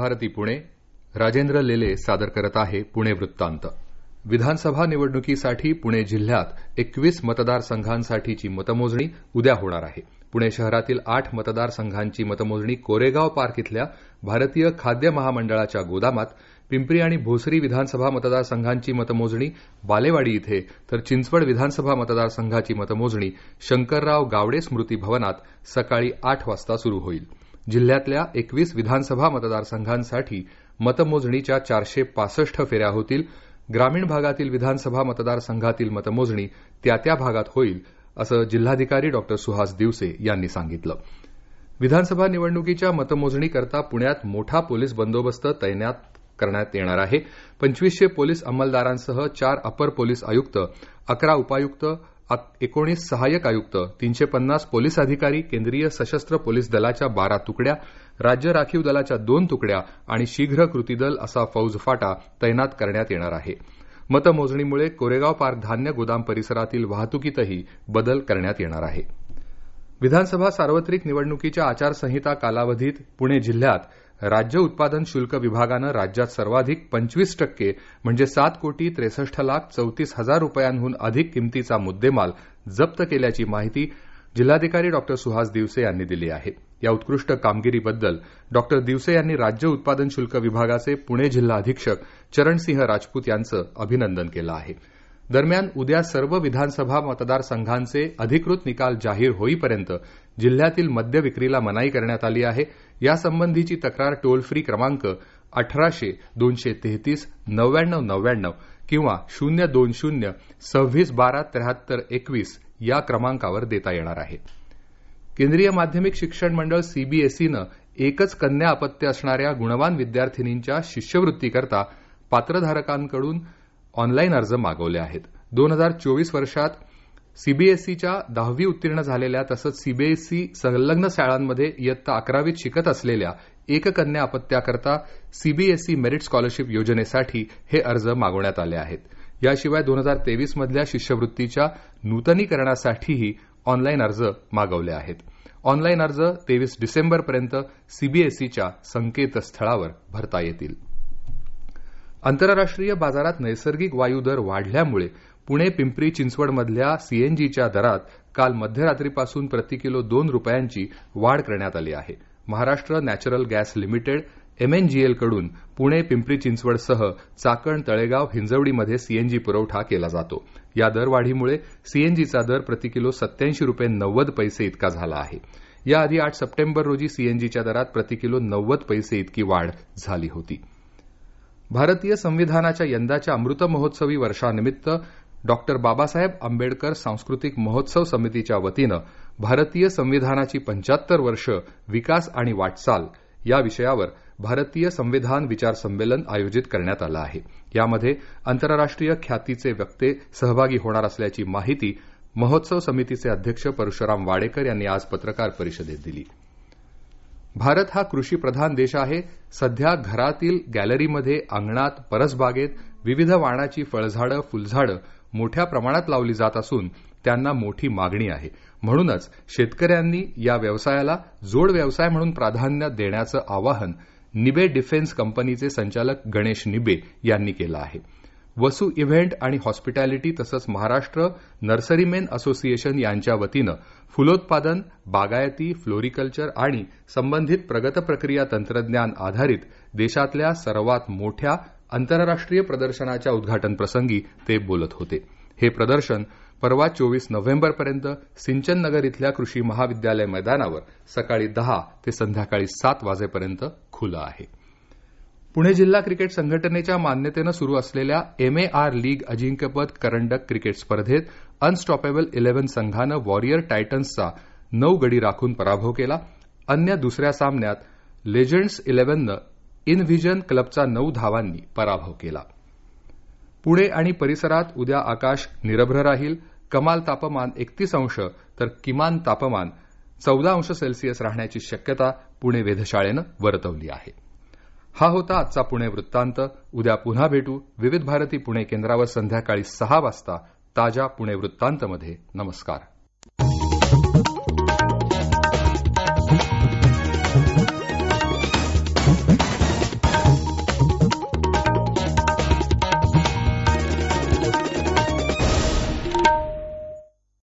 भारती पुणे. राजेंद्र लेले सादर करत आहे पुणे वृत्तांत. विधानसभा निवडणुकीसाठी पुणे जिल्ह्यात 21 मतदारसंघांसाठीची मतमोजणी उद्या होणार आहे. पुणे शहरातील 8 मतदारसंघांची मतमोजणी कोरेगाव पार्क इथल्या भारतीय खाद्य महामंडळाच्या गोदामात, पिंपरी आणि भोसरी विधानसभा मतदारसंघांची मतमोजणी बालेवाडी इथे, तर चिंचवड विधानसभा मतदारसंघाची मतमोजणी शंकरराव गावडे स्मृती भवनात सकाळी 8 वाजता सुरू होईल. जिल्ह्यातल्या 21 विधानसभा मतदारसंघांसाठी मतमोजणीच्या 465 फेऱ्या होतील. ग्रामीण भागातील विधानसभा मतदारसंघातील मतमोजणी त्या भागात होईल, असं जिल्हाधिकारी डॉ. सुहास दिवसे यांनी सांगितलं. विधानसभा निवडणुकीच्या मतमोजणीकरता पुण्यात मोठा पोलीस बंदोबस्त तैनात करण्यात येणार आहे. 2500 पोलीस अंमलदारांसह 4 अपर पोलीस आयुक्त, 11 उपायुक्त, 19 सहाय्यक आयुक्त, 350 पोलीस अधिकारी, केंद्रीय सशस्त्र पोलीस दलाच्या 12 तुकड्या, राज्य राखीव दलाच्या 2 तुकड्या आणि शीघ्र कृती दल असा फौज फाटा तैनात करण्यात येणार आहे. मतमोजणीमुळे कोरेगाव पार्क धान्य गोदाम परिसरातील वाहतुकीतही बदल करण्यात येणार आहे. विधानसभा सार्वत्रिक निवडणुकीच्या आचारसंहिता कालावधीत पुणे जिल्ह्यात राज्य उत्पादन शुल्क विभागानं राज्यात सर्वाधिक 25% म्हणजे 7,63,34,000 रुपयांहून अधिक किमतीचा मुद्देमाल जप्त केल्याची माहिती जिल्हाधिकारी डॉ. सुहास दिवसे यांनी दिली आहे. या उत्कृष्ट कामगिरीबद्दल डॉ. दिवसे यांनी राज्य उत्पादन शुल्क विभागाचे पुणे जिल्हा अधीक्षक चरणसिंह राजपूत यांचं अभिनंदन केलं आहे. दरम्यान उद्या सर्व विधानसभा मतदारसंघांचे अधिकृत निकाल जाहीर होईपर्यंत जिल्ह्यातील मद्य विक्रीला मनाई करण्यात आली आहे. यासंबंधीची तक्रार टोल फ्री क्रमांक 1800-233-9999 किंवा 020-2612-7321 या क्रमांकावर देता येणार आहे. केंद्रीय माध्यमिक शिक्षण मंडळ सीबीएसईनं एकच कन्या अपत्य असणाऱ्या गुणवान विद्यार्थिनींच्या शिष्यवृत्तीकरता पात्रधारकांकडून ऑनलाईन अर्ज मागवले आहेत. 2024 वर्षात सीबीएसईच्या 10वी उत्तीर्ण झालेल्या तसंच सीबीएसई संलग्न शाळांमध्ये इयत्ता 11वीत शिकत असलेल्या एककन्या अपत्याकरता सीबीएसई मेरिट स्कॉलरशिप योजनेसाठी हे अर्ज मागवण्यात आले आहेत. याशिवाय 2023 मधल्या शिष्यवृत्तीच्या नूतनीकरणासाठीही ऑनलाईन अर्ज मागवले आहेत. ऑनलाईन अर्ज 23 डिसेंबरपर्यंत सीबीएसईच्या संकेतस्थळावर भरता येतील. आंतरराष्ट्रीय बाजारात नैसर्गिक वायू दर वाढल्यामुळे पुणे पिंपरी चिंचवडमधल्या सीएनजीच्या दरात काल मध्यरात्रीपासून प्रतिकिलो 2 रुपयांची वाढ करण्यात आली आहे. महाराष्ट्र नॅचरल गॅस लिमिटेड एमएनजीएलकडून पुणे पिंपरी चिंचवडसह चाकण, तळेगाव, हिंजवडीमध्ये सीएनजी पुरवठा केला जातो. या दरवाढीमुळे सीएनजीचा दर प्रतिकिलो 87 रुपये 90 पैसे इतका झाला आहे. याआधी 8 सप्टेंबर रोजी सीएनजीच्या दरात प्रतिकिलो 90 पैसे इतकी वाढ झाली होती. भारतीय संविधानाच्या यंदाच्या अमृत महोत्सवी वर्षानिमित्त डॉ. बाबासाहेब आंबेडकर सांस्कृतिक महोत्सव समितीच्या वतीनं भारतीय संविधानाची 75 वर्ष विकास आणि वाटचाल या विषयावर भारतीय संविधान विचार संमेलन आयोजित करण्यात आलं आहे. यामध्ये आंतरराष्ट्रीय ख्यातीचे वक्ते सहभागी होणार असल्याची माहिती महोत्सव समितीचे अध्यक्ष परशुराम वाडेकर यांनी आज पत्रकार परिषदेत दिली. भारत हा कृषीप्रधान देश आहे. सध्या घरातील गॅलरीमध्ये, अंगणात, परसबागेत विविध वाणाची फळझाडं, फुलझाडं मोठ्या प्रमाणात लावली जात असून त्यांना मोठी मागणी आहे. म्हणूनच शेतकऱ्यांनी या व्यवसायाला जोड व्यवसाय म्हणून प्राधान्य देण्याचं आवाहन निबे डिफेन्स कंपनीचे संचालक गणेश निबे यांनी केलं आहे. वसू इव्हेंट आणि हॉस्पिटॅलिटी तसंच महाराष्ट्र नर्सरीमेन असोसिएशन यांच्या वतीनं फुलोत्पादन, बागायती, फ्लोरिकल्चर आणि संबंधित प्रगत प्रक्रिया तंत्रज्ञान आधारित देशातल्या सर्वात मोठ्या आंतरराष्ट्रीय प्रदर्शनाच्या उद्घाटन प्रसंगी ते बोलत होते. हे प्रदर्शन परवा 24 नोव्हेंबरपर्यंत सिंचन नगर इथल्या कृषी महाविद्यालय मैदानावर सकाळी 10 ते संध्याकाळी 7 वाजेपर्यंत खुलं आहे. पुणे जिल्हा क्रिकेट संघटनेच्या मान्यतेनं सुरू असलेल्या एमएआर लीग अजिंक्यपद करंडक क्रिकेट स्पर्धेत अनस्टॉपेबल 11 संघानं वॉरियर टायटन्सचा 9 गडी राखून पराभव केला. अन्य दुसऱ्या सामन्यात लेजंड्स 11नं इनव्हिजन क्लबचा 9 धावांनी पराभव केला. पुणे आणि परिसरात उद्या आकाश निरभ्र राहील. कमाल तापमान 31 अंश तर किमान तापमान 14 अंश सेल्सिअस राहण्याची शक्यता पुणे वेधशाळेनं वर्तवली आहे. हा होता आजचा पुणे वृत्तांत. उद्या पुन्हा भेटू विविध भारती पुणे केंद्रावर संध्याकाळी 6 वाजता ताज्या पुणे वृत्तांतमध्ये. नमस्कार.